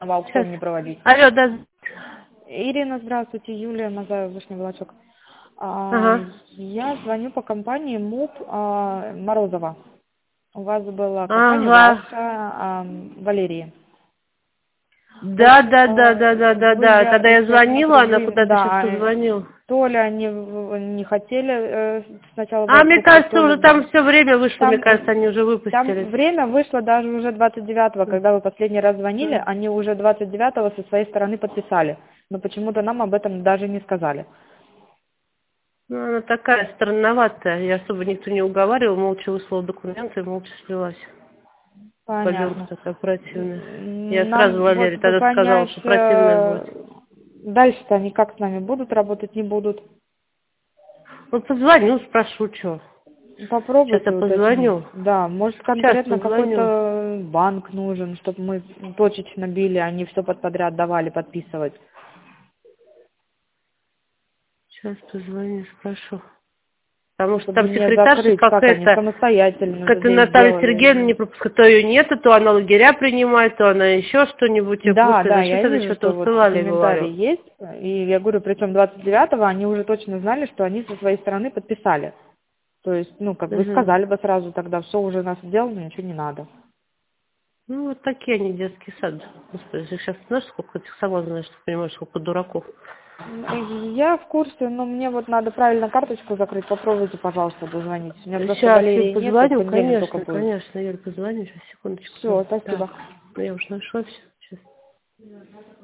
в аукцион не проводить. Алло, да. Ирина, здравствуйте, Юлия Мазаева, Вышний Волочок. Ага. Я звоню по компании МУП Морозова. У вас была компания Ага. ваша, Валерии. В Да, общем, да, да, да, да, да, вы, да. Когда я я звонила, смотрю, она вы, куда-то сейчас да, позвонила. то ли они не хотели сначала А, брать мне трубку, кажется, то ли уже там все время вышло, мне там, кажется, они уже там выпустились. время вышло даже уже 29-го, когда вы последний раз звонили, они уже 29-го со своей стороны подписали, но почему-то нам об этом даже не сказали. Ну, она такая странноватая. Я особо никто не уговаривал, молча выслала документы и молча слилась. Бабенка Понятно. такая противная. Я сразу Нам вот Валерии бы тогда сказала, понять, что противная будет. дальше-то они как с нами будут работать, не будут. Ну, позвоню, спрошу, что. Сейчас я Попробуйте уточнить. позвоню. Да, может Сейчас конкретно позвоню. какой-то банк нужен, чтобы мы точечно били, а не все подряд давали подписывать. Сейчас позвоню, спрошу. Потому что Чтобы там не секретарша закрыть, как они какая-то, самостоятельно как здесь Наталья Сергеевна сделали. не пропускает, то ее нету, то она лагеря принимает, то она еще что-нибудь. Я Да, господи, да, зачем я тогда вижу, что-то что вот высылали, комментарии говорю. есть. И я говорю, причем 29-го они уже точно знали, что они со своей стороны подписали. То есть, ну, как бы Угу. сказали бы сразу тогда, все уже у нас сделано, ничего не надо. Ну, вот такие они, детский сад. Господи, сейчас знаешь, сколько этих сама знаешь, что понимаешь, сколько дураков. Я в курсе, но мне вот надо правильно карточку закрыть. Попробуйте, пожалуйста, дозвонить. У меня просто Сейчас я Валерии нет, вот в позвоню, понедельник только конечно, будет. конечно. Я позвоню, сейчас, секундочку. Все, Так, спасибо. ну я уже нашла все. Сейчас.